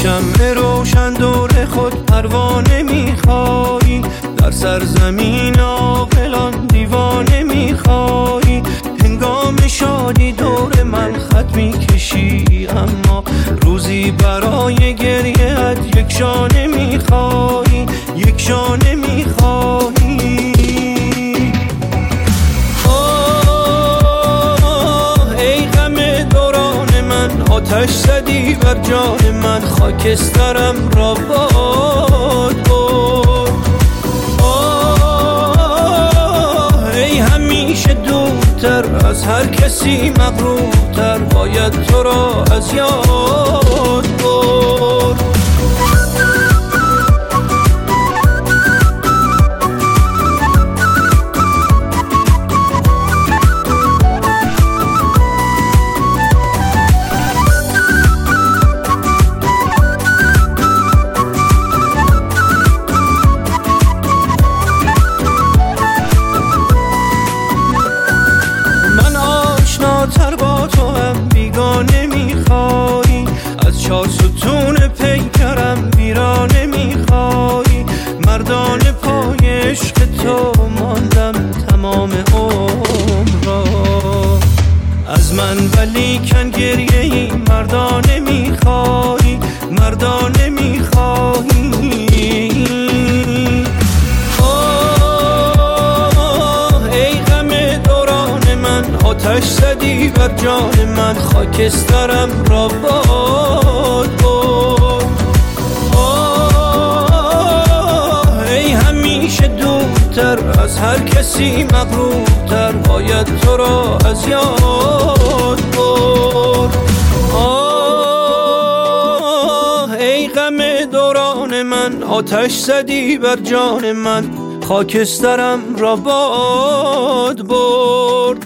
شمع روشن دور خود پروانه میخوایی، در سرزمین عاقلان دیوانه میخوایی. هنگام شادی دور من خط میکشی، اما روزی برای گریه‌ات یک شانه میخوایی، یک شانه میخوایی. ای غم دوران من، آتش زدی بر جان من، خاکسترم را باد برد. ای همیشه دورتر از هر کسی مغرورتر، باید تو را از یاد برد. تر با تو هم بیگانه میخوایی، از چار ستون پیکرم ویرانه میخوایی. مردانه پای عشق تو ماندم تمام عمر را، از من ولیکن گریه ای مردانه میخوایی، مردانه میخوایی. آتش زدی بر جان من، خاکسترم را باد برد. ای همیشه دورتر از هر کسی مغرورتر، باید تو را از یاد برد. ای غم دوران من، آتش زدی بر جان من، خاکسترم را باد برد.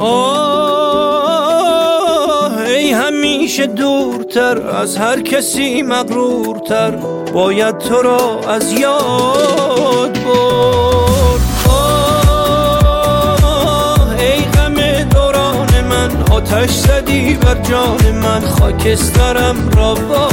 ای همیشه دورتر از هر کسی مغرورتر، باید تو را از یاد برد. ای غم دوران من، آتش زدی بر جان من، خاکسترم را باد